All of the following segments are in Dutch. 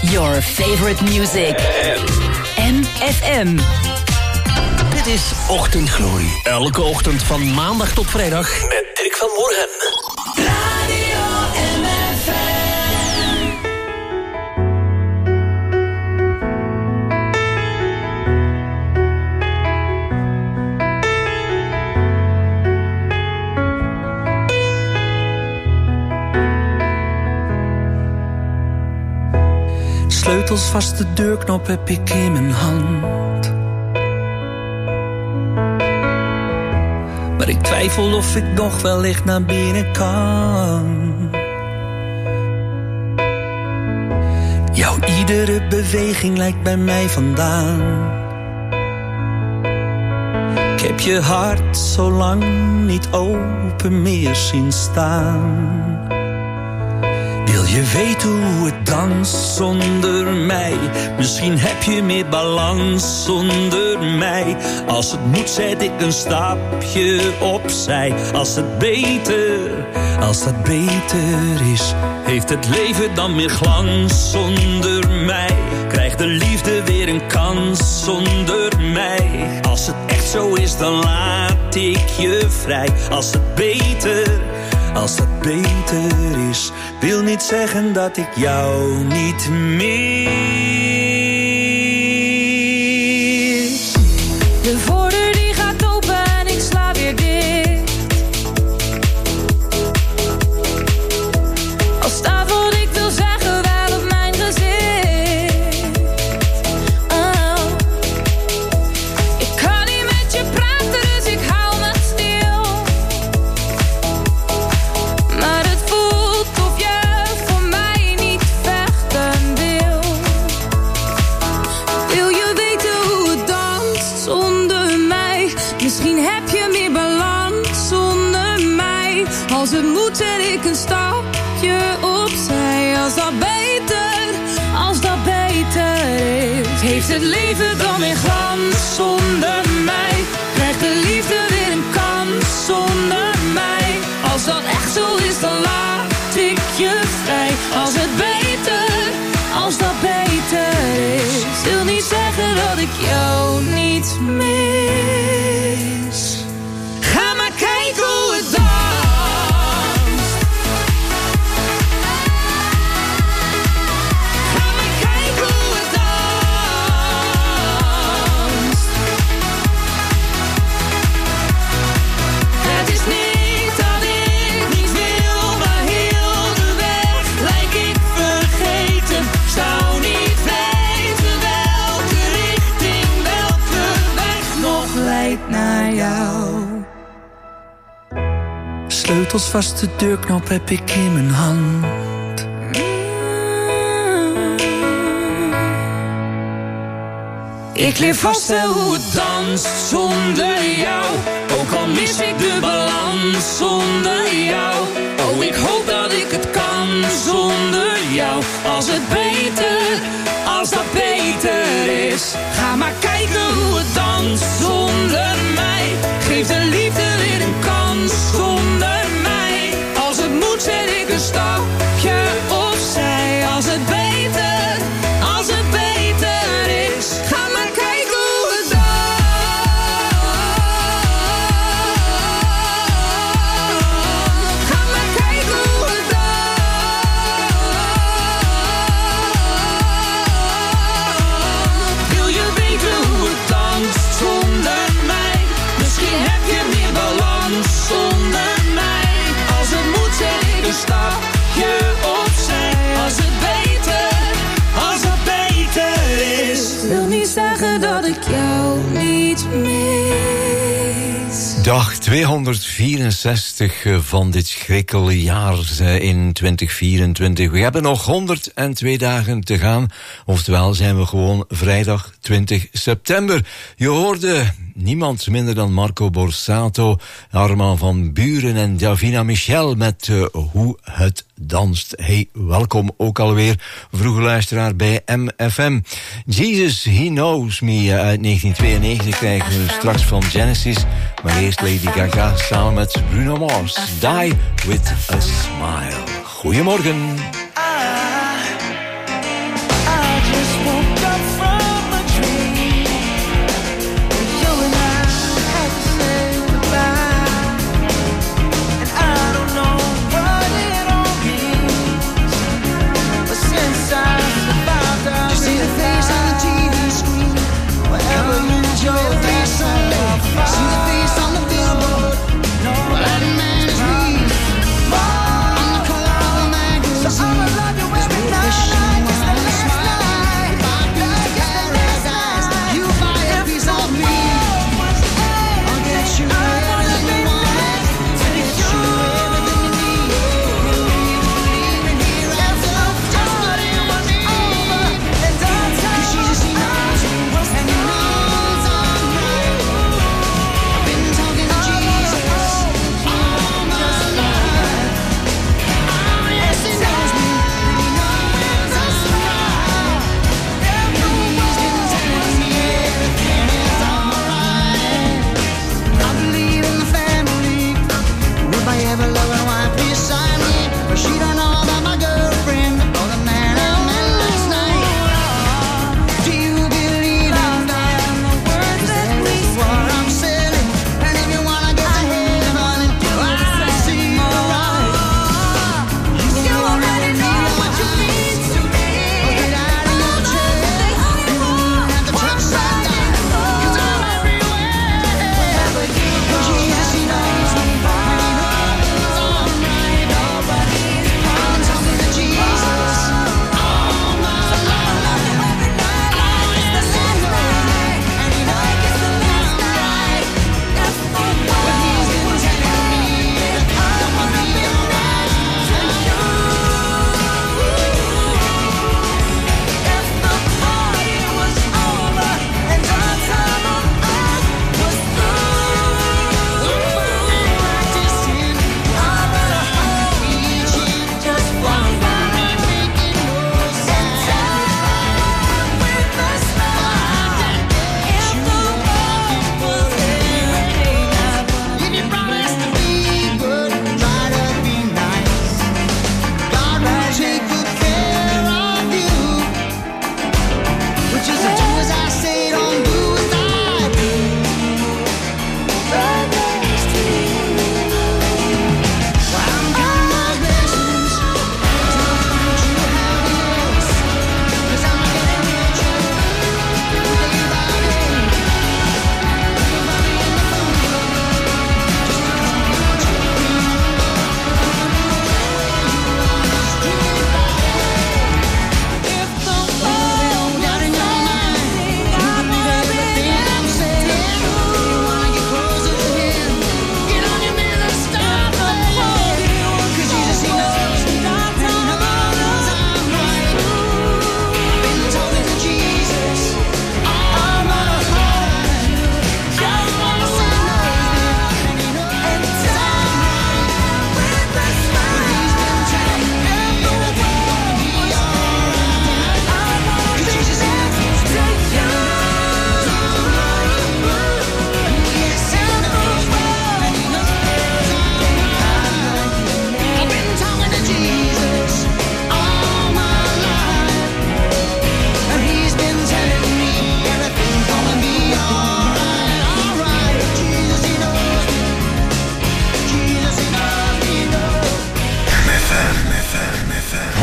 Your favorite music. MFM. Dit is Ochtendglorie. Elke ochtend van maandag tot vrijdag met Dirk van Morgen. Radio MFM. Sleutels vast, de deurknop heb ik in mijn hand. Maar ik twijfel of ik nog wellicht naar binnen kan. Jouw iedere beweging lijkt bij mij vandaan. Ik heb je hart zo lang niet open meer zien staan. Wil je weten hoe het danst zonder mij? Misschien heb je meer balans zonder mij. Als het moet zet ik een stapje opzij. Als dat beter is, heeft het leven dan meer glans zonder mij? Krijgt de liefde weer een kans zonder mij? Als het echt zo is, dan laat ik je vrij. Als dat beter is, wil niet zeggen dat ik jou niet mis. De voordeur die gaat open en ik sla weer dicht. Al staat wat ik wil zeggen wel op mijn gezicht. Oh. Ik kan niet met je praten, dus ik hou me stil. Maar het voelt of je voor mij niet vechten wil. Wil je weten hoe het danst zonder mij? Misschien heb je meer balans zonder mij. Als het moet zet ik een stapje opzij. Als dat beter is, heeft het leven dan weer glans zonder mij? Krijgt de liefde weer een kans zonder mij? Als dat echt zo is, dan laat ik je vrij. Als dat beter is, wil niet zeggen dat ik jou niet mis. Ga maar kijken hoe het danst. Ga maar kijken hoe het danst. Het is niet dat ik niet wil, maar heel de weg lijk ik vergeten. Zou niet weten welke richting, welke weg nog leidt naar jou. Sleutels vast, de deurknop heb ik in mijn hand. Ik leer vast wel hoe het danst zonder jou. Ook al mis ik de balans zonder jou. Oh, ik hoop dat ik het kan zonder jou. Als dat beter is. Ga maar kijken hoe het danst zonder mij. Geef de liefde weer een kans zonder mij. Als het moet zet ik een stapje opzij. Als het beter is. Ga maar kijken hoe het danst. Ga maar kijken hoe het danst. Wil je weten hoe het danst zonder mij? Misschien heb je meer balans zonder mij. Als het moet zet ik een stapje opzij. Als dat beter is, wil niet zeggen dat ik jou niet mis. Dag 264 van dit schrikkelijke jaar in 2024. We hebben nog 102 dagen te gaan. Oftewel zijn we gewoon vrijdag 20 september. Je hoorde niemand minder dan Marco Borsato, Armand van Buuren en Davina Michel met Hoe het danst. Hey, welkom ook alweer, vroege luisteraar bij MFM. Jesus, He Knows Me uit 1992 krijgen we straks van Genesis. Maar eerst Lady Gaga samen met Bruno Mars. Die with a Smile. Goedemorgen.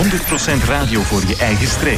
100% radio voor je eigen streek.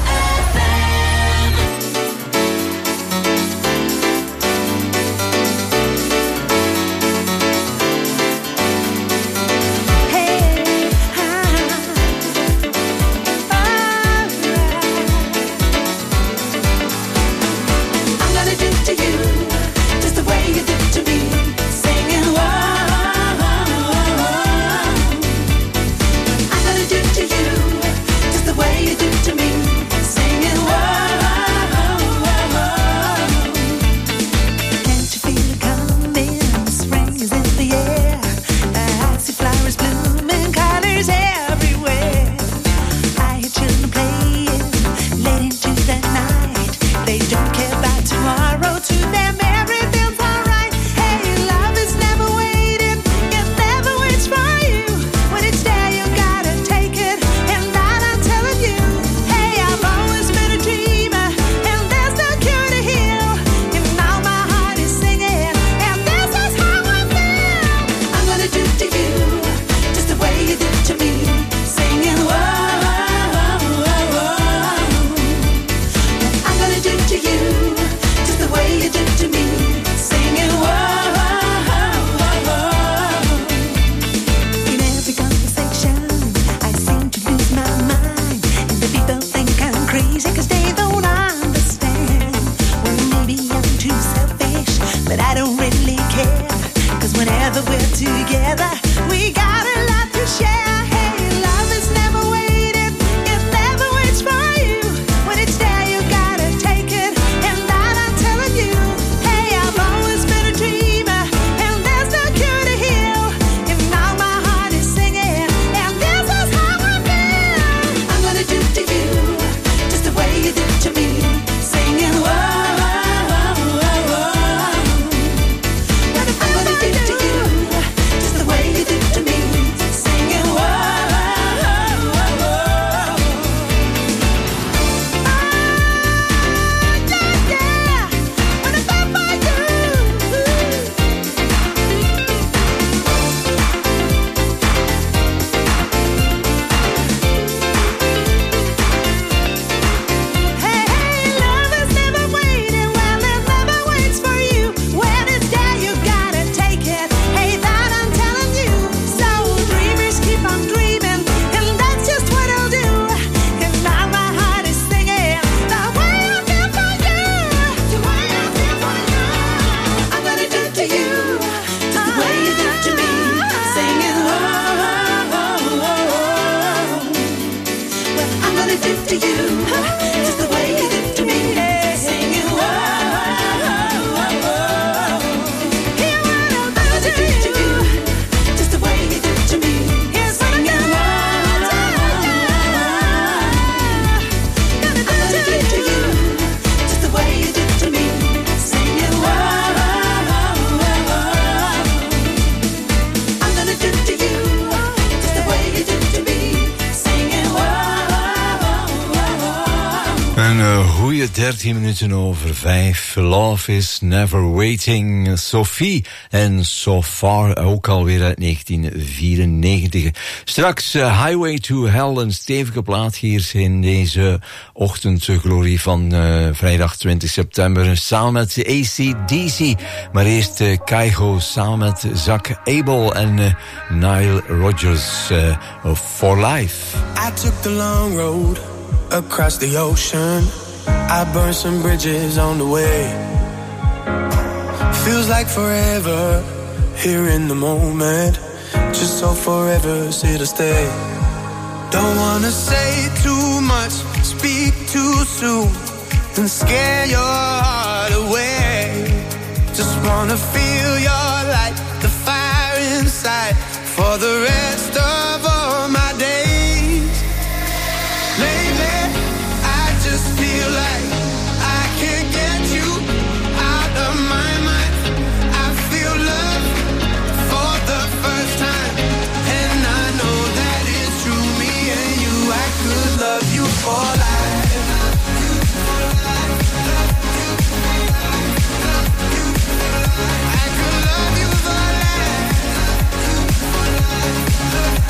Een goede 13 minuten over 5. Love is Never Waiting. Sophie en So Far, ook alweer uit 1994. Straks Highway to Hell, een stevige plaat hier in deze ochtendglorie van vrijdag 20 september. Samen met AC/DC. Maar eerst Kygo samen met Zach Abel en Nile Rodgers For Life. I took the long road across the ocean. I burned some bridges on the way. Feels like forever here in the moment. Just so forever's here to stay. Don't wanna say too much, speak too soon, and scare your heart away. Just wanna feel your light, the fire inside, for the rest of all my days. Lately, I just feel like I can't get you out of my mind. I feel love for the first time, and I know that it's true. Me and you, I could love you for life. I could love you for life.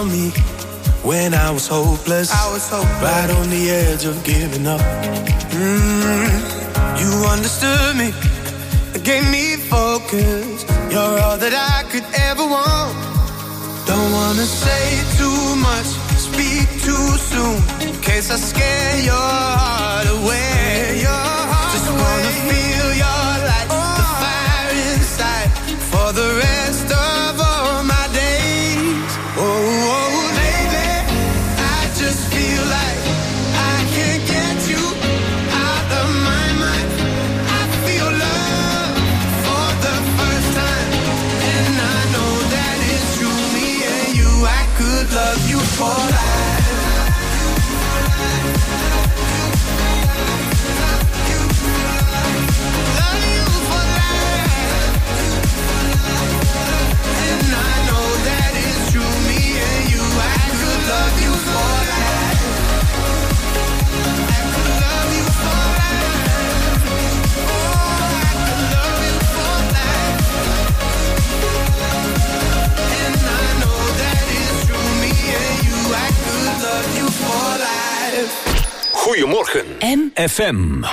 found me when I was hopeless. Right on the edge of giving up. You understood me, gave me focus. You're all that I could ever want. Don't wanna say too much, speak too soon, in case I scare your heart away. Just wanna feel your light, the fire inside, for the rest of all my days. Oh, baby, I just feel like I can't get you out of my mind. I feel love for the first time, and I know that it's true. Me and you, I could love you for life. Goedemorgen, MFM.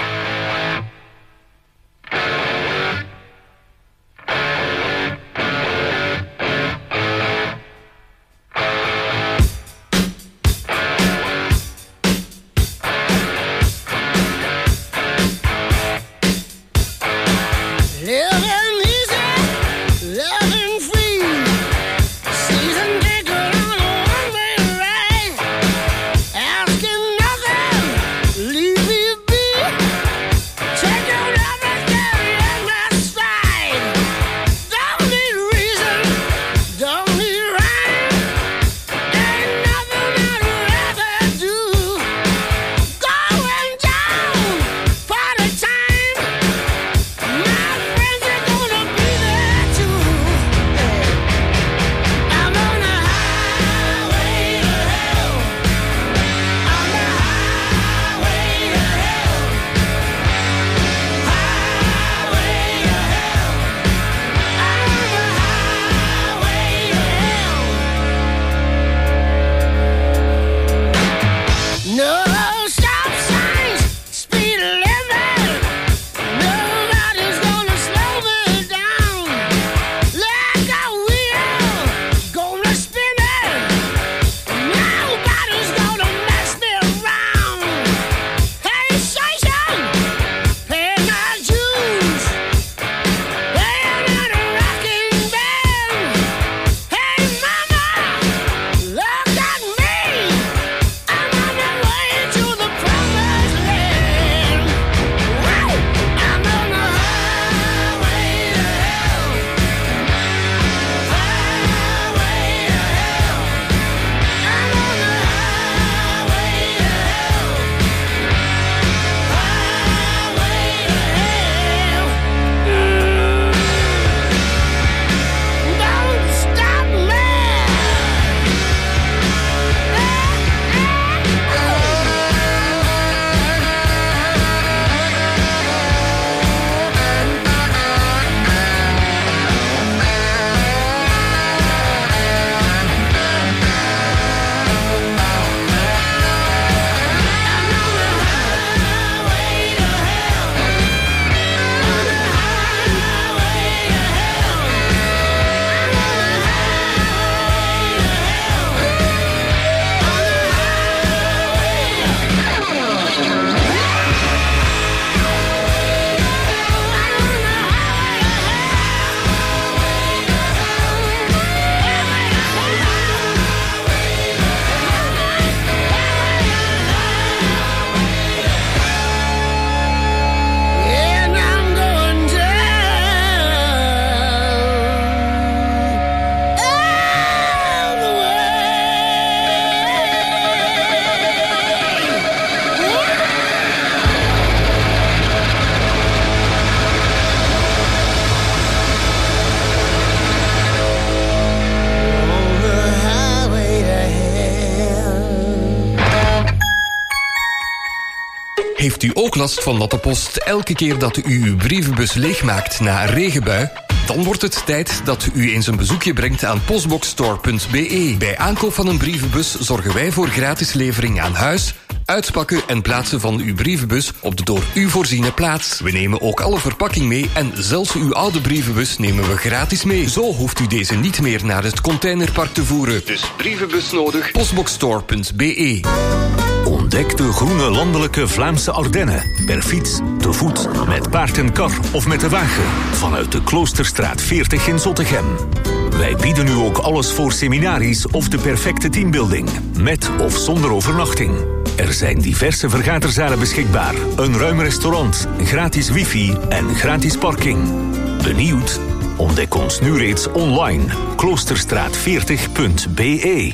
Heeft u ook last van natte post elke keer dat u uw brievenbus leegmaakt na een regenbui? Dan wordt het tijd dat u eens een bezoekje brengt aan postboxstore.be. Bij aankoop van een brievenbus zorgen wij voor gratis levering aan huis, uitpakken en plaatsen van uw brievenbus op de door u voorziene plaats. We nemen ook alle verpakking mee en zelfs uw oude brievenbus nemen we gratis mee. Zo hoeft u deze niet meer naar het containerpark te voeren. Dus brievenbus nodig, postboxstore.be. Ontdek de groene landelijke Vlaamse Ardennen. Per fiets, te voet, met paard en kar of met de wagen. Vanuit de Kloosterstraat 40 in Zottegem. Wij bieden u ook alles voor seminaries of de perfecte teambuilding. Met of zonder overnachting. Er zijn diverse vergaderzalen beschikbaar. Een ruim restaurant, gratis wifi en gratis parking. Benieuwd? Ontdek ons nu reeds online. Kloosterstraat40.be.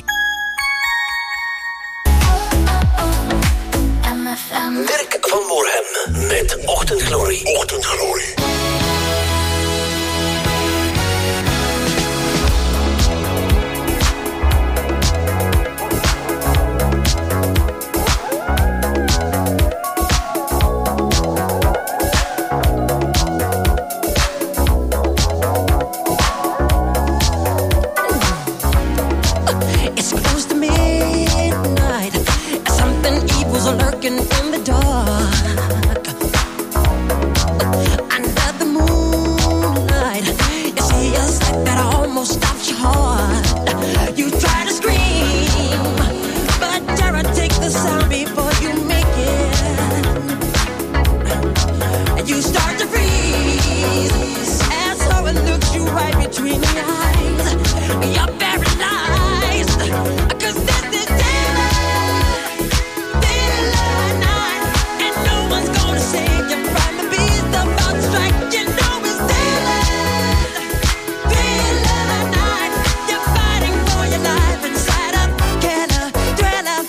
Dirk van Moorhem met Ochtendglorie. Ochtendglorie. Lurking in the dark under the moonlight. It feels like that almost stops your heart. You try to scream, but terror takes the sound before you make it. And you start to freeze as someone looks you right between the eyes. You're paralyzed 'cause this is save you from the beast about to strike. You know it's daylight, daylight night. You're fighting for your life inside a killer thriller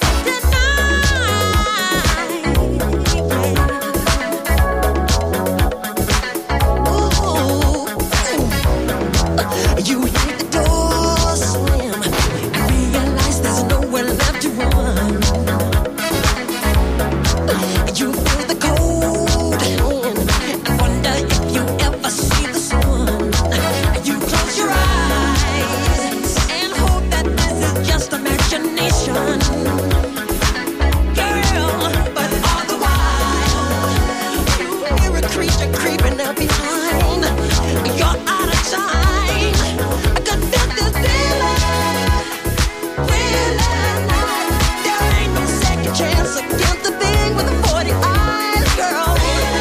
tonight. Ooh. You hear the door slam and realize there's nowhere left to run. You feel the cold and wonder if you ever see the sun. You close your eyes and hope that this is just imagination, girl. But all the while you hear a creature creeping up behind. You're out of time 'cause this is daylight, daylight night. There ain't no second chance against the thing with the 40 eyes, girl.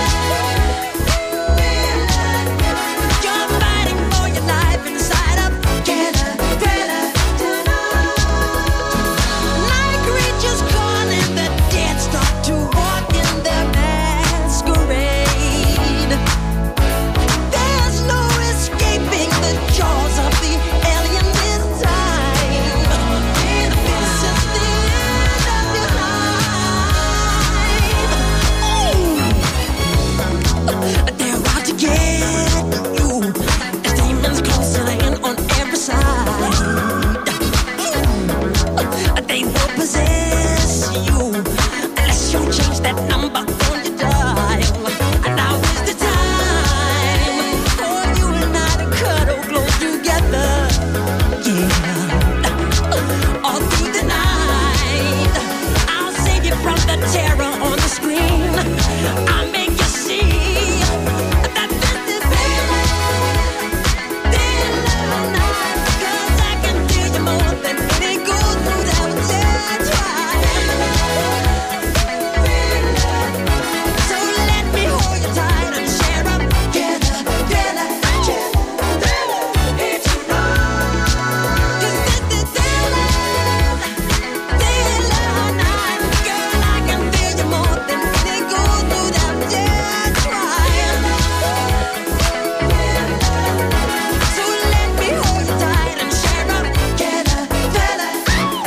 You're fighting for your life inside a killer thriller tonight. Night creatures calling, the dead start to walk in their masquerade. There's no escaping the jaws of the alien this time. This is the end of your life. They're out to get you. There's demons closing in on every side. They will possess you unless you change that number on your dial. And now is the time for you and I to cuddle close together. Yeah. All through the night, I'll save you from the terror on the screen. I'll make you see that this is daylight, daylight night. 'Cause I can feel you more than any goes through that dead twice. So let me hold you tight and share up together, daylight, daylight, it's night. 'Cause this is daylight, daylight night. Girl, I can feel you more than any goes through that dead twice. So let me hold you tight and share up together, daylight.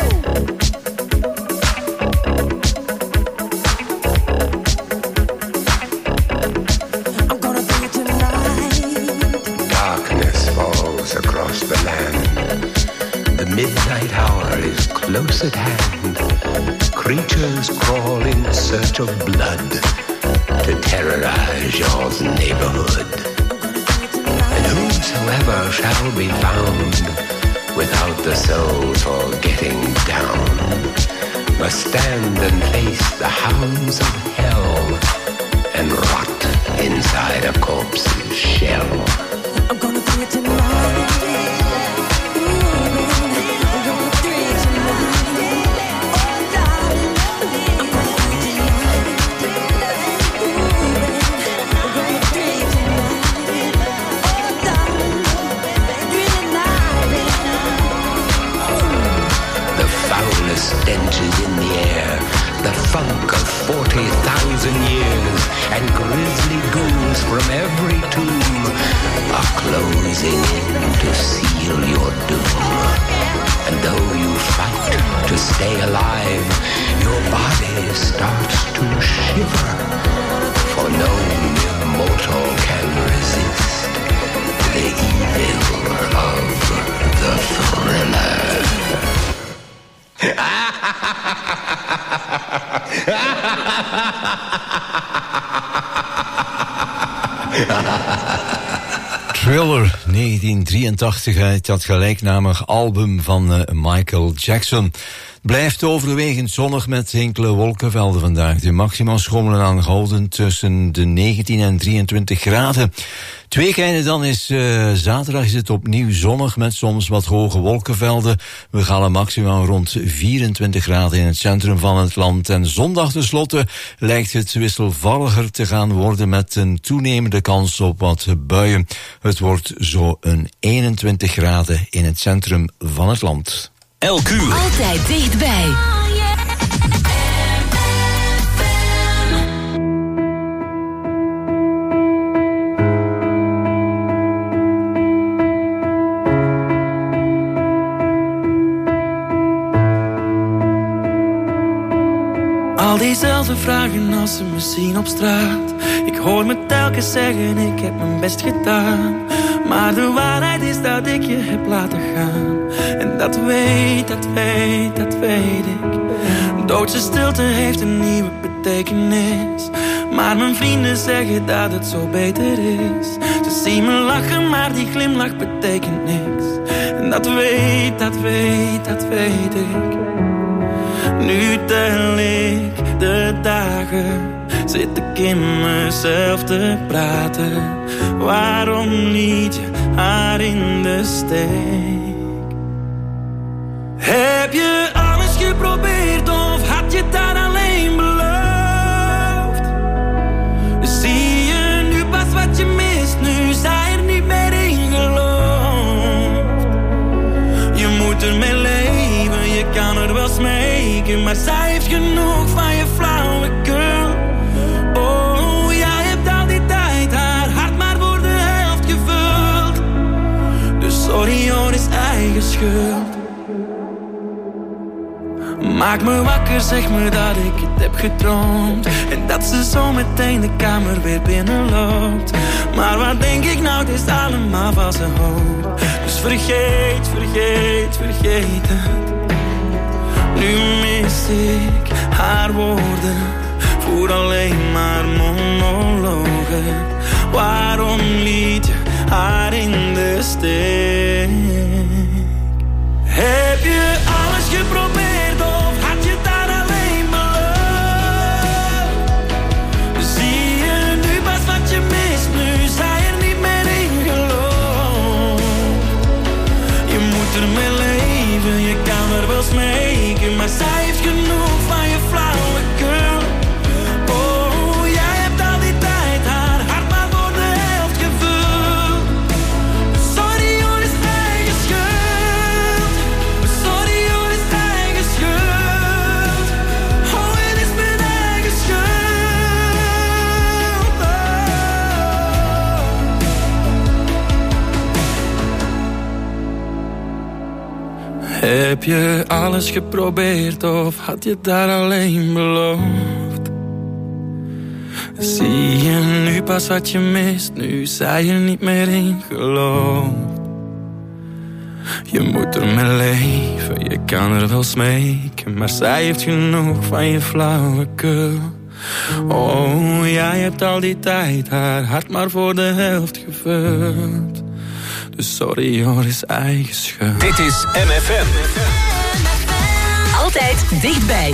I'm gonna be tonight. Darkness falls across the land. The midnight hour is close at hand. Creatures crawl in search of blood to terrorize your neighborhood. And who'd whosoever shall be found without the soul for getting down must stand and face the hounds of hell and rot inside a corpse's shell. I'm gonna do it tonight. Stenches in the air, the funk of 40,000 years, and grisly ghouls from every tomb are closing in to seal your doom. And though you fight to stay alive, your body starts to shiver, for no mortal can resist the evil of the thriller. Thriller, 1983 uit dat gelijknamig album van Michael Jackson. Blijft overwegend zonnig met enkele wolkenvelden vandaag. De maxima schommelen aangehouden tussen de 19 en 23 graden. Tweekijnen dan is zaterdag is het opnieuw zonnig met soms wat hoge wolkenvelden. We gaan maximaal rond 24 graden in het centrum van het land. En zondag tenslotte lijkt het wisselvalliger te gaan worden met een toenemende kans op wat buien. Het wordt zo een 21 graden in het centrum van het land. Elk uur. Altijd dichtbij. Al diezelfde vragen als ze me zien op straat. Ik hoor me telkens zeggen, ik heb mijn best gedaan. Maar de waarheid is dat ik je heb laten gaan. En dat weet ik. Doodse stilte heeft een nieuwe betekenis. Maar mijn vrienden zeggen dat het zo beter is. Ze zien me lachen, maar die glimlach betekent niks. En dat weet ik. Nu tel ik de dagen, zit ik in mezelf te praten. Waarom liet je haar in de steek? Heb je alles geprobeerd of had je daar alleen beloofd? Zie je nu pas wat je mist, nu zij er niet meer in gelooft. Je moet ermee leven, je kan er wel smeken, maar zij heeft genoeg van je flauwekul. Oh, jij hebt al die tijd haar hart maar voor de helft gevuld. Dus sorry hoor, is eigen schuld. Maak me wakker, zeg me dat ik het heb gedroomd. En dat ze zo meteen de kamer weer binnenloopt. Maar wat denk ik nou, het is allemaal valse hoop. Dus vergeet het. Nu mis ik haar woorden, voer alleen maar monologen. Waarom liet je haar in de steek? Heb je alles geprobeerd of had je daar alleen beloofd? Zie je nu pas wat je mist, nu zij er niet meer in gelooft. Je moet ermee leven, je kan er wel smeken, maar zij heeft genoeg van je flauwekul. Oh, jij hebt al die tijd haar hart maar voor de helft gevuld. Sorry hoor, is eigen schuld. Sorry hoor, is eigen schuld. Oh, het is mijn eigen schuld. Heb je alles geprobeerd of had je daar alleen beloofd? Zie je nu pas wat je mist, nu zij er niet meer in gelooft. Je moet ermee leven, je kan er wel smeken, maar zij heeft genoeg van je flauwekul. Oh, jij hebt al die tijd haar hart maar voor de helft gevuld. Dus sorry hoor, is eigen schuld. Dit is MFM. Altijd dichtbij.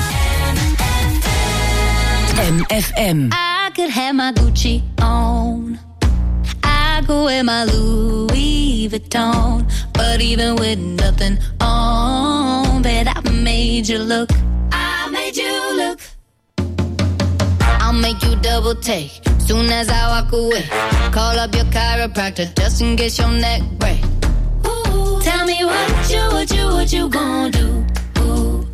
MFM. I could have my Gucci on. I go wear my Louis Vuitton. But even with nothing on, bet I made you look. I made you look. I'll make you double take soon as I walk away. Call up your chiropractor just in case your neck break. Ooh, tell me what you gonna do? Ooh.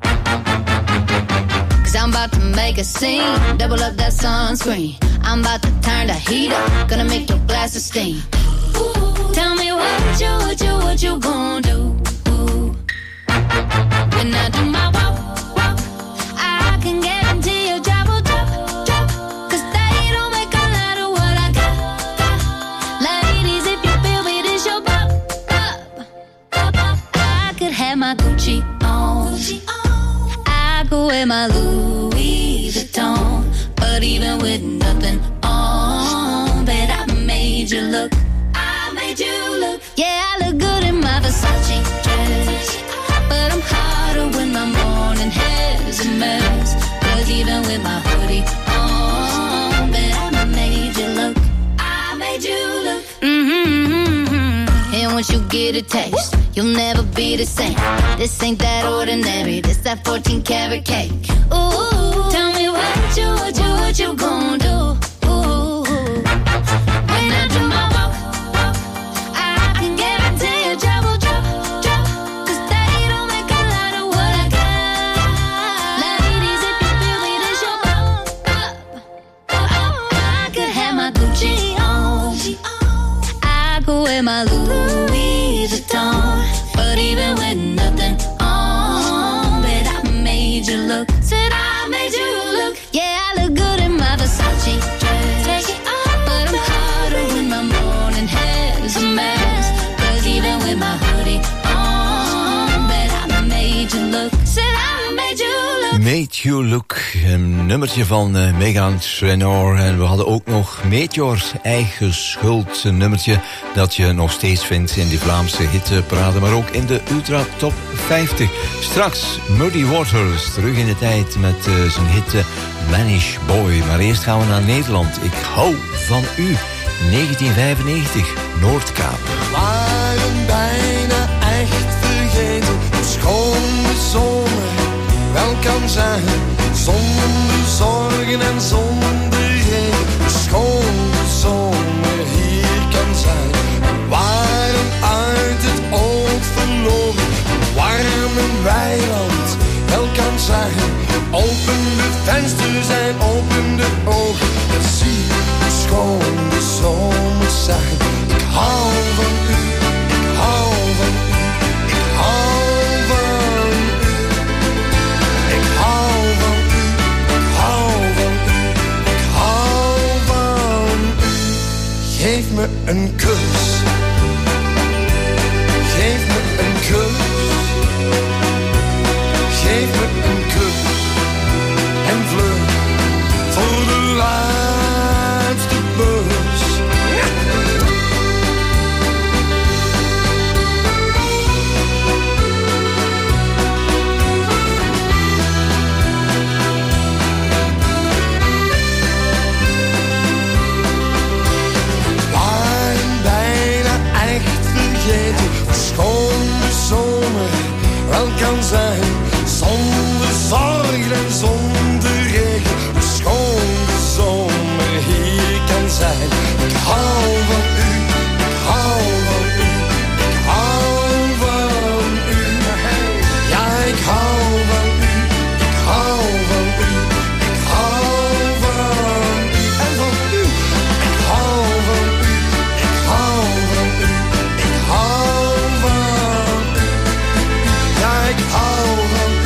'Cause I'm about to make a scene, double up that sunscreen. I'm about to turn the heat up, gonna make your glasses steam. Ooh, tell me what you gonna do? Ooh. When I do my walk, I can guarantee your job will drop. 'Cause they don't make a lot of what I got. Ladies, if you feel me, this your pop. I could have my Gucci on. I go wear my Louis Vuitton. But even with nothing on, bet I made you look. I made you look. Yeah, I look good in my Versace dress. But I'm hotter when my morning hair's a mess. 'Cause even with my hoodie on, bet I made you look. I made you look. And once you get a taste, you'll never be the same. This ain't that ordinary, this that 14 karat cake. Ooh, tell me what you gonna do? Ooh, when I do my walk, I can guarantee your job will drop. 'Cause they don't make a lot of what I got. Ladies, if you feel me, this your pop. I could have my Gucci on. I go wear my Louis Vuitton. But even with nothing on, bet I made you look. Said I made you look. Yeah, I look good in my Versace dress. Take it off, but I'm hotter when my morning hair's a mess. 'Cause even with my hoodie on, bet I made you look. Said I made you look. Made You Look, een nummertje van Meghan Trainor. En we hadden ook nog Meteor, Eigen Schuld. Een nummertje dat je nog steeds vindt in die Vlaamse hitparade, maar ook in de Ultra Top 50. Straks Muddy Waters, terug in de tijd met zijn hit Manish Boy. Maar eerst gaan we naar Nederland. Ik hou van u. 1995, Noordkaap. Waren bijna echt vergeten hoe schoon de zomer wel kan zijn. Zonder zorgen en zonder regen, hoe schoon de zomer hier kan zijn. We waren uit het oog verloren, hoe warm een weiland wel kan zijn. Open de vensters en open de ogen en zie hoe schoon de zomers zijn. Ik hou van u, ik hou van u, ik hou van u. Ik hou van u, ik hou van u, ik hou van u. Geef me een kus, geef me een kus, geef me een kus. En vlug voor de laatste bus. Waren bijna echt vergeten hoe schoon de zomer wel kan zijn. Zonder zorg en zonder regen, hoe schoon de zomer hier kan zijn. Ik hou van u, ik hou van u, ik hou van u. Ja, ik hou van u, ik hou van u, ik hou van u. En van u, ik hou van u, ik hou van u, ik hou van u. Ja, ik hou van u.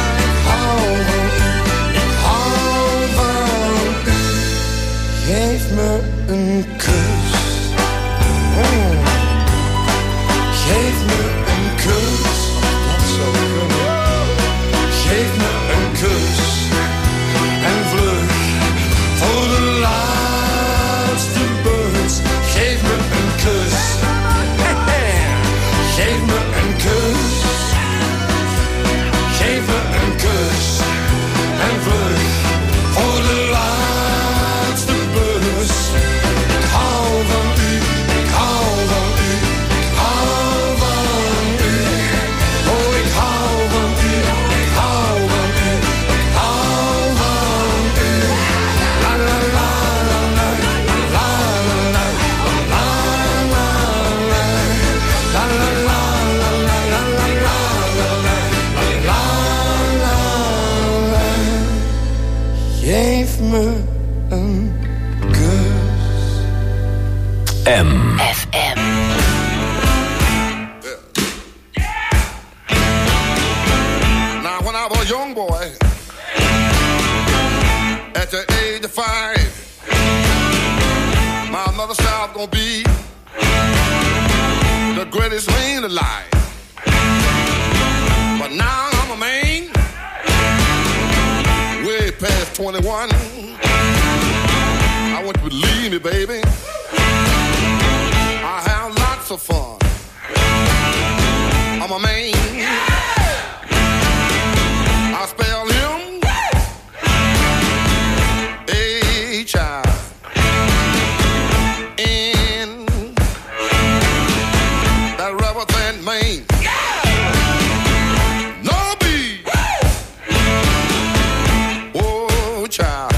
Geef me een kus. Geef me een kus. Dat zou kunnen. Geef me een kus. En vlug voor de laatste bus. Geef me een kus. FM. Now, when I was a young boy, at the age of 5, my mother said I was gonna be the greatest man alive. But now I'm a man, way past 21. I want you to believe me, baby. I have lots of fun. I'm a man. I spell him H-I-N. That rubber band man. No B. Oh, child.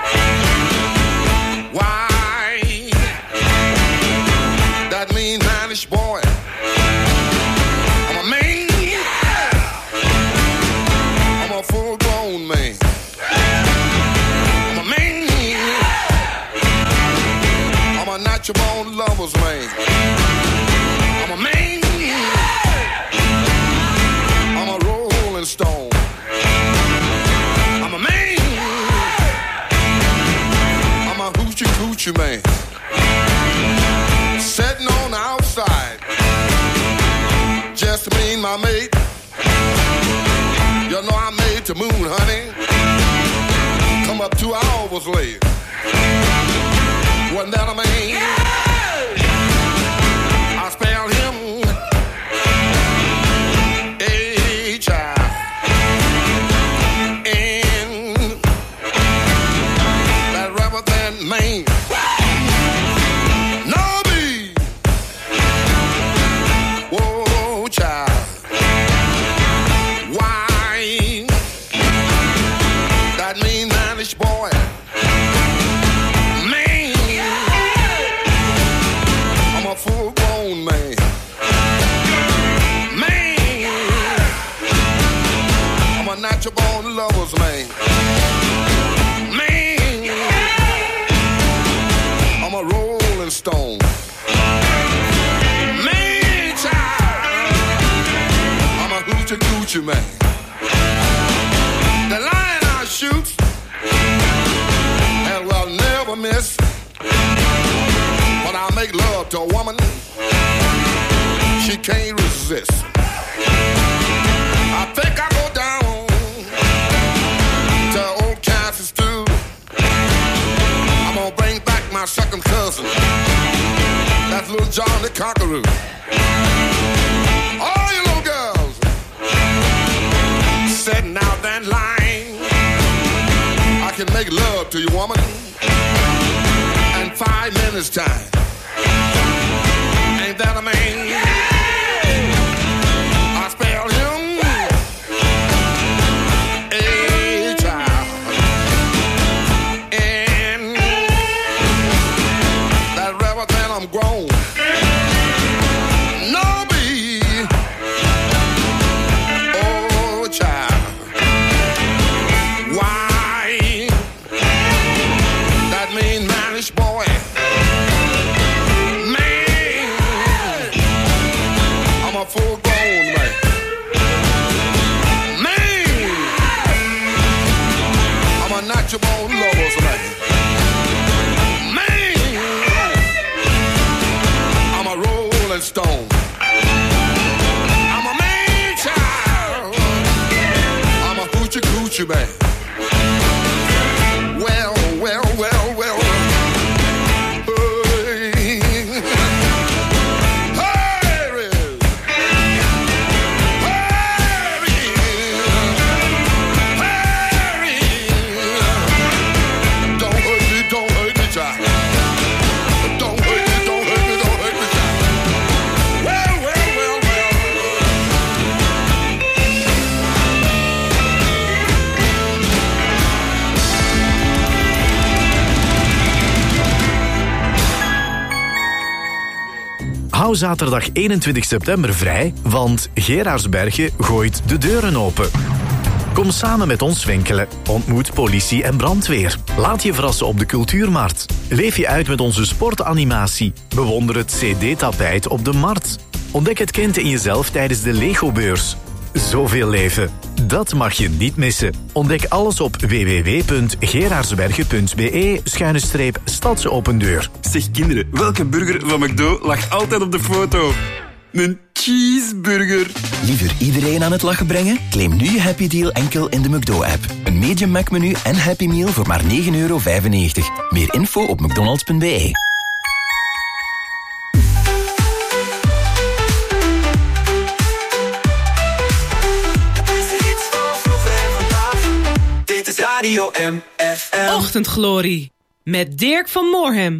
Why? That mean mannish boy. I'm a man. I'm a full-grown man. I'm a man. I'm a natural-born lover's man. I'm a man. I'm a rolling stone. I'm a man. I'm a hoochie-coochie man. Sitting on the outside, just me and my mate. You know I made the moon, honey. Come up 2 hours late. Wasn't that a man? I spelled him H-I-N. That rubber band man. No B. Whoa, child. Why? That mean mannish boy. Man. I'm a full-grown man. Man. I'm a natural-born lover's man. Man. I'm a rolling stone. Man, child. I'm a hoochie-coochie man. The lion I shoot and will never miss. When I make love to a woman, she can't resist. I think I go down to old Kansas too. I'm gonna bring back my second cousin. That's little John the Conqueror. All you little girls sitting out that line. I can make love to you, woman, in 5 minutes time. Ain't that a man? I spell him H-I-N. That rubber band I'm grown. No B. Oh, child. Why? That mean mannish boy. Man. I'm a full-grown man. Man. I'm a natural-born lover's man. Man. I'm a rolling stone. I'm a man child. I'm a hoochie-coochie man. Well, well, well, well. Hey. Hurry. Hurry. Hurry. Don't hurt me, child. Don't hurt me, don't hurt me, don't hurt me, child. Well, well, well, well. Hou zaterdag 21 september vrij, want Geraardsbergen gooit de deuren open. Kom samen met ons winkelen. Ontmoet politie en brandweer. Laat je verrassen op de Cultuurmarkt. Leef je uit met onze sportanimatie. Bewonder het CD-tapijt op de markt. Ontdek het kind in jezelf tijdens de Lego-beurs. Zoveel leven. Dat mag je niet missen. Ontdek alles op www.gerardsbergen.be/stadsopendeur. Zeg kinderen, welke burger van McDo lag altijd op de foto? Een cheeseburger. Liever iedereen aan het lachen brengen? Claim nu je Happy Deal enkel in de McDo-app. Een medium Mac-menu en Happy Meal voor maar €9,95. Meer info op mcdonalds.be. Dit is Radio MFM. Ochtendglorie met Dirk van Moorhem.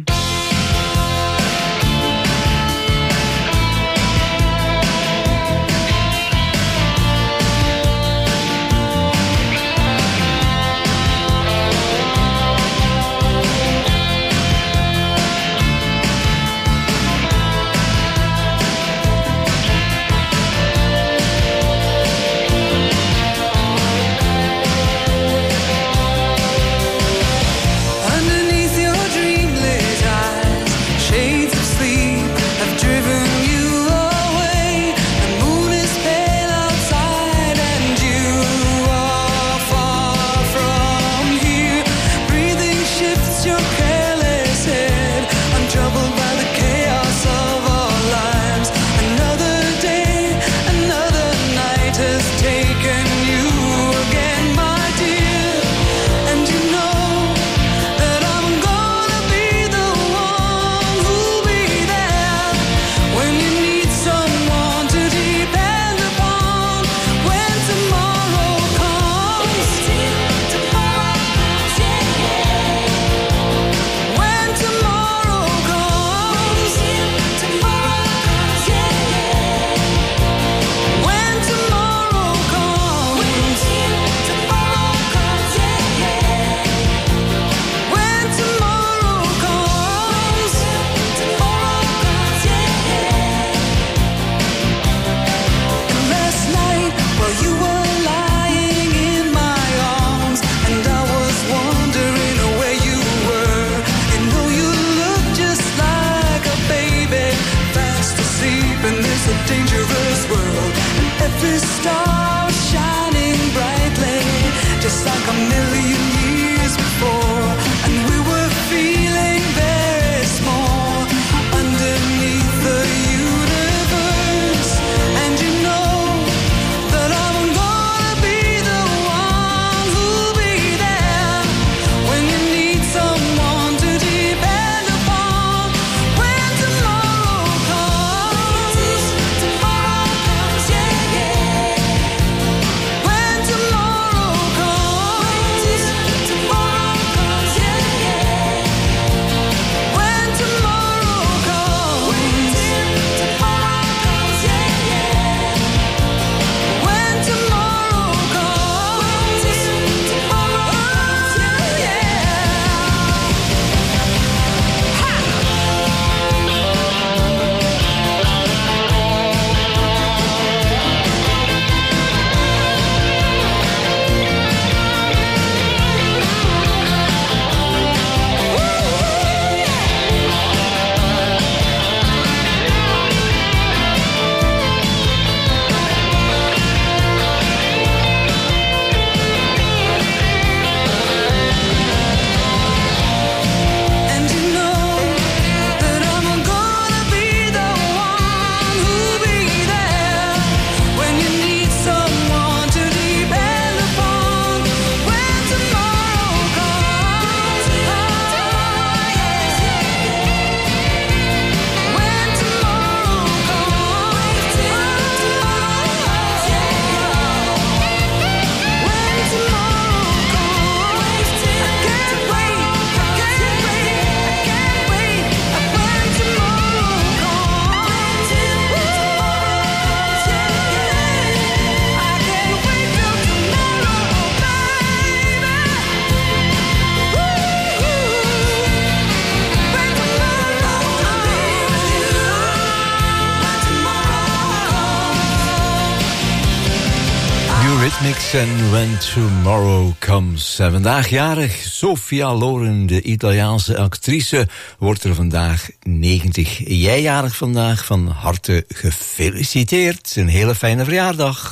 Eurythmics en When Tomorrow Comes. En vandaag jarig Sophia Loren, de Italiaanse actrice, wordt er vandaag 90. Jij jarig vandaag, van harte gefeliciteerd. Een hele fijne verjaardag.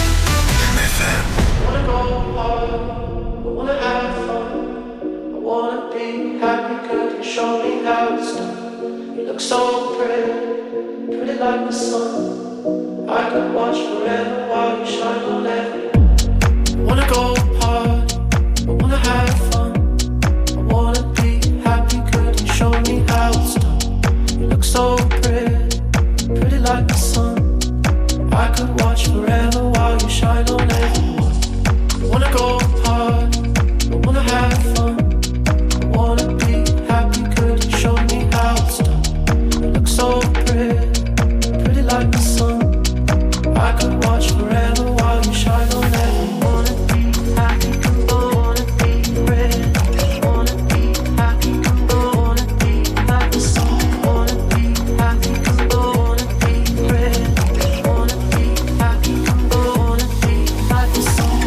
Like the sun, I could watch forever while you shine on everyone. I wanna go hard, I wanna have fun, I wanna be happy. Could you show me how it's done? You look so pretty like the sun. I could watch forever while you shine on everyone. I wanna go hard, I wanna have fun, I wanna be happy. Could you show me how it's done? You look so pretty like the sun. I could watch forever while you shine on everyone. Wanna be happy, wanna be ready. Wanna be happy, wanna be like the sun. Wanna be happy, wanna be ready. Wanna be happy, wanna be like the sun.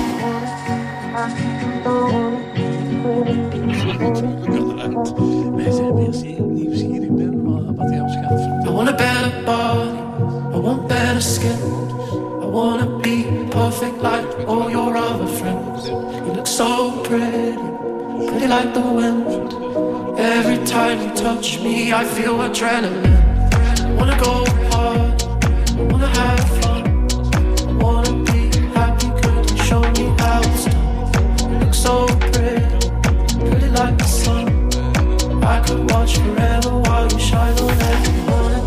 Wij zijn weer zeer nieuwsgierig wat hij ons gaat vertellen. I want a better body, I want better skin. I wanna be perfect like all your other friends. You look so pretty like the wind. Every time you touch me, I feel adrenaline. I wanna go hard, I wanna have fun, I wanna be happy. Could you show me how it's done? You look so pretty like the sun. I could watch forever while you shine on everyone.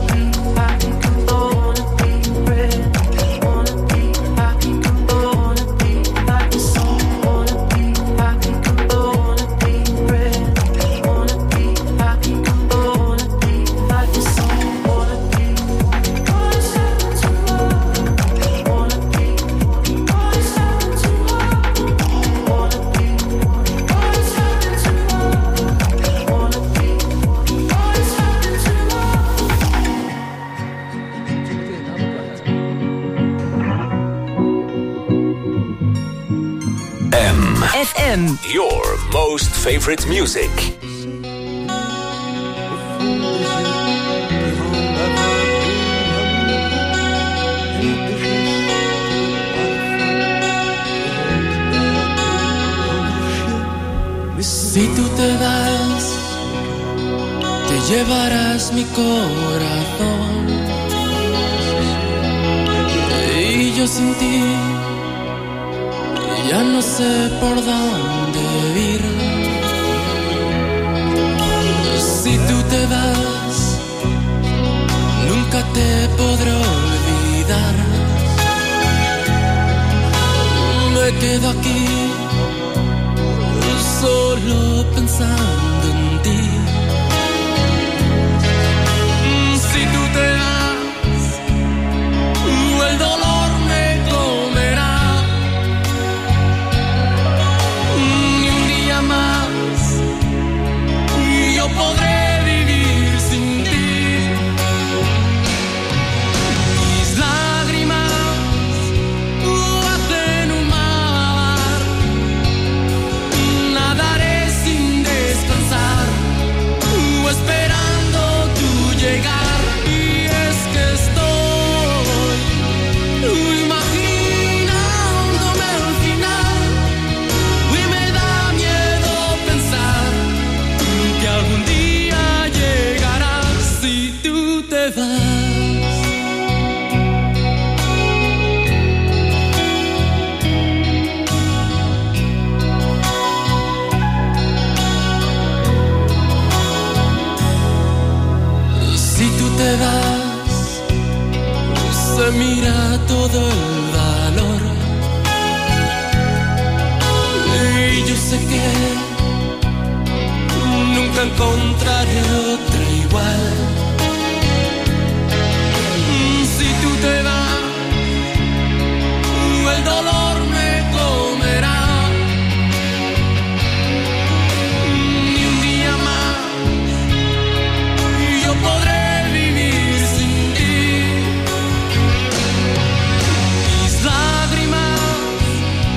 FM. Your most favorite music. Si tú te vas, te llevarás mi corazón. Y yo sin ti ya no sé por dónde ir. Si tú te vas, nunca te podré olvidar. Me quedo aquí solo pensando en ti. Si tú te vas, el dolor me comerá. Ni un día más yo podré vivir sin ti. Mis lágrimas hacen un mar. Nadaré sin descansar, esperando tu llegar. Y es que estoy imaginándome al final, y me da miedo pensar que algún día llegarás. Si tú te vas, si tú te vas, se mira todo el valor. Y yo sé que nunca encontraré otra igual. Si tú te vas, el dolor me comerá. Ni un día más yo podré vivir sin ti. Mis lágrimas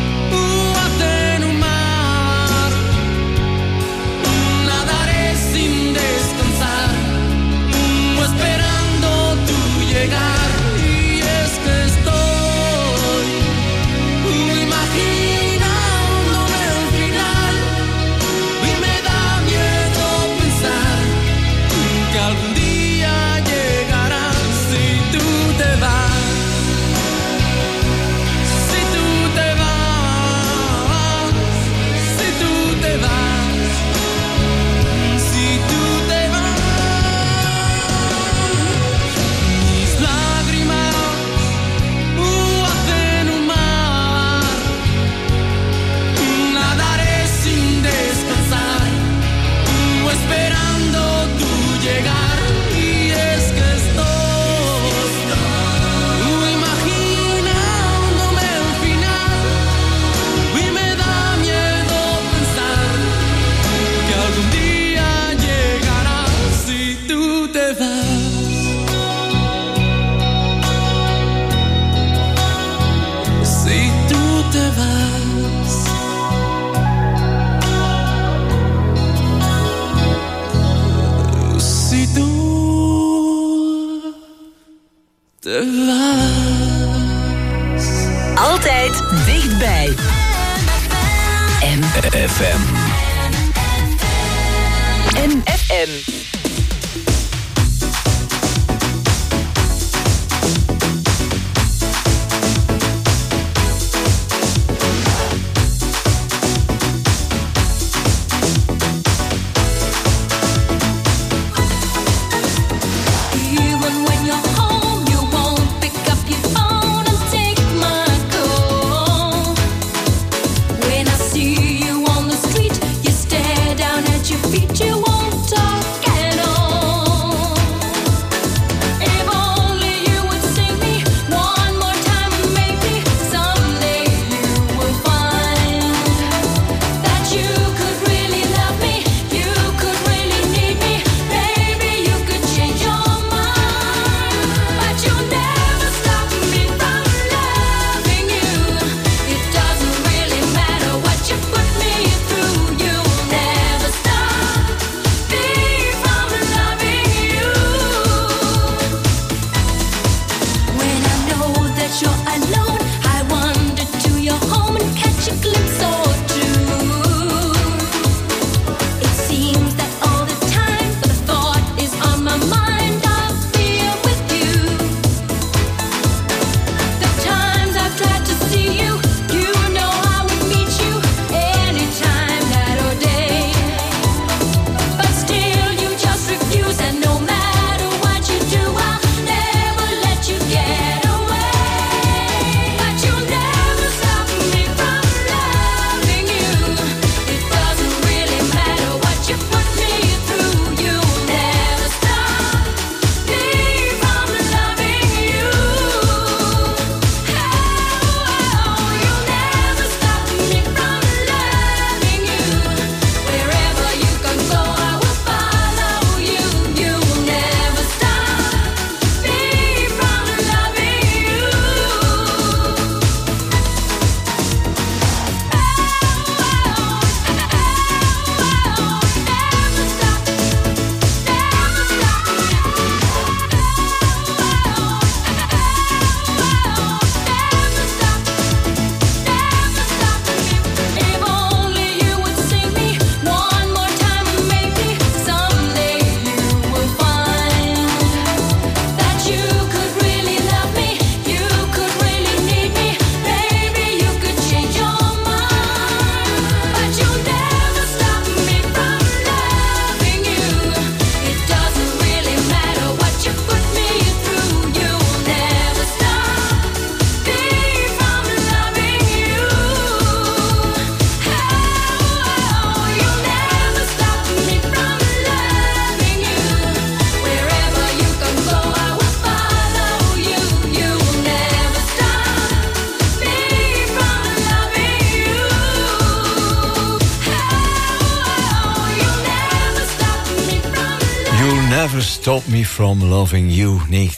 Altijd dichtbij. FM. MFM. Never Stop Me From Loving You,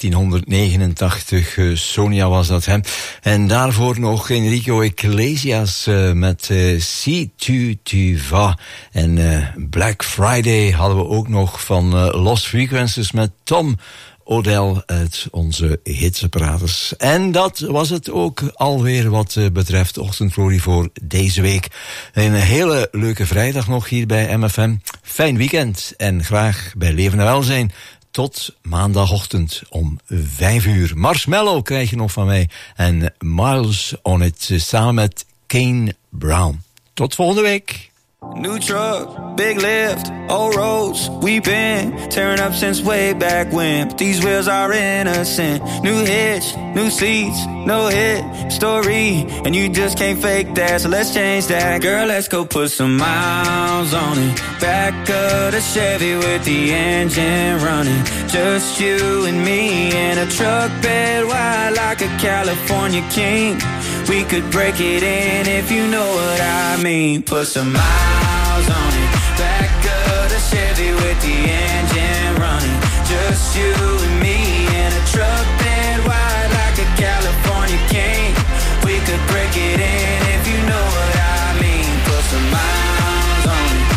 1989. Sonia was dat, hè. En daarvoor nog Enrico Iglesias met Si Tu vas. En Black Friday hadden we ook nog van Lost Frequencies met Tom Odell uit onze hitseparaters. En dat was het ook alweer wat betreft Ochtendglorie voor deze week. Een hele leuke vrijdag nog hier bij MFM. Fijn weekend en graag bij Leven en Welzijn. Tot maandagochtend om 5 uur. Marshmallow krijg je nog van mij. En Miles on It samen met Kane Brown. Tot volgende week. New truck, big lift, old roads, we've been tearing up since way back when. But these wheels are innocent. New hitch, new seats, no hit story, and you just can't fake that. So let's change that, girl. Let's go put some miles on it. Back of the Chevy with the engine running. Just you and me in a truck bed wide like a California king. We could break it in if you know what I mean. Put some miles on it. Back of the Chevy with the engine running. Just you and me in a truck bed wide like a California king. We could break it in if you know what I mean. Put some miles on it.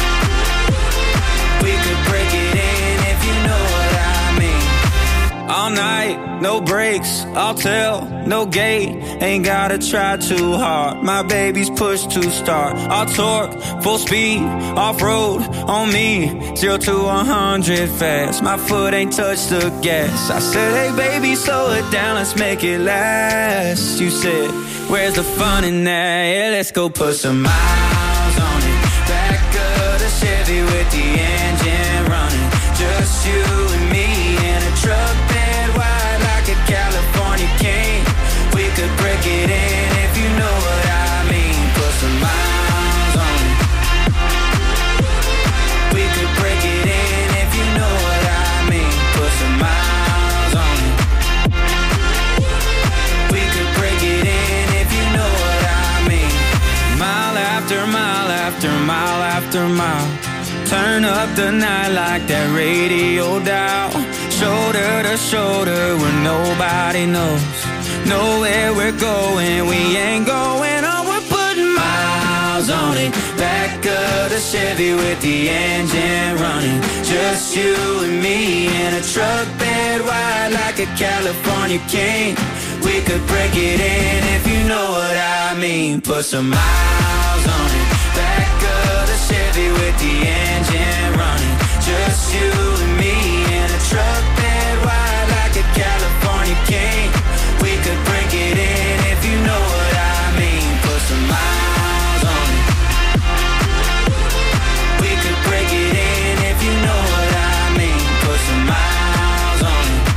We could break it in if you know what I mean. All night, no breaks, I'll tell, no gate. Ain't gotta try too hard, my baby's pushed to start. I'll torque, full speed, off-road, on me, 0 to 100 fast. My foot ain't touched the gas. I said, hey baby, slow it down, let's make it last. You said, where's the fun in that? Yeah, let's go put some miles on it. Back of the Chevy with the engine running. Just you and me in a truck bed wide like a California king. We could break it in if you know what I mean. Put some miles on it. We could break it in if you know what I mean. Put some miles on it. We could break it in if you know what I mean. Mile after mile after mile after mile. Turn up the night like that radio dial. Shoulder to shoulder where nobody knows. Know where we're going, we ain't going on. We're putting miles on it. Back of the Chevy with the engine running. Just you and me in a truck bed wide like a California king. We could break it in if you know what I mean. Put some miles on it. Back of the Chevy with the engine running. Just you and me in a truck bed wide like a California king. We could break it in if you know what I mean. Put some miles on it. We could break it in if you know what I mean. Put some miles on it.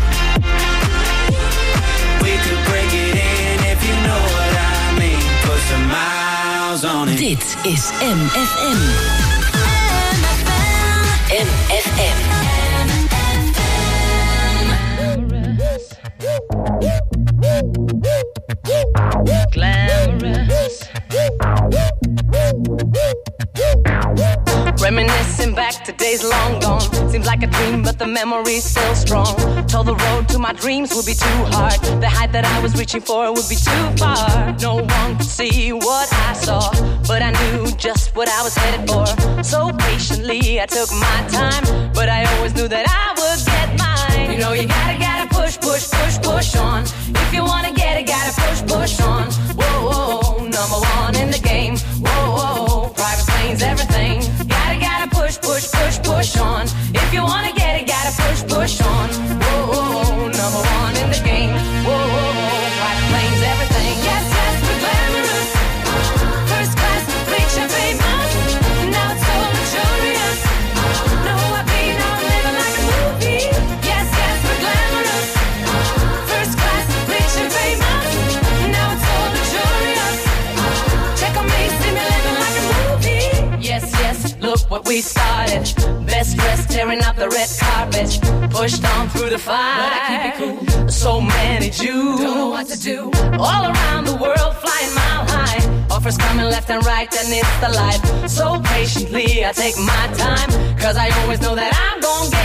We could break it in if you know what I mean. Put some miles on it. Dit is MFM. MFM. Glamorous. Reminiscing back to days long gone. Seems like a dream, but the memory's still strong. Told the road to my dreams would be too hard. The height that I was reaching for would be too far. No one could see what I saw, but I knew just what I was headed for. So patiently I took my time, but I always knew that I would get mine. You know you gotta push, push, push, push on. If you wanna get it, gotta push, push on. Whoa, whoa, number one in the game. Whoa, whoa, private planes, everything. Gotta push, push, push, push on. If you wanna get it, gotta push, push on. Whoa, whoa, number one in the game. Whoa, whoa, private planes, everything. Yes, yes, we're glamorous. First class, rich and famous. Now it's so luxurious. No, I've been out living like a movie. Yes, yes, we're glamorous. First class, rich and famous. Now it's so luxurious. Check on me, see me living like a movie. Yes, yes, look what we started. Best dressed, tearing up the red carpet. Pushed on through the fire, but I keep it cool. So many Jews, don't know what to do. All around the world, flying mile high. Offers coming left and right, and it's the life. So patiently I take my time, cause I always know that I'm gonna get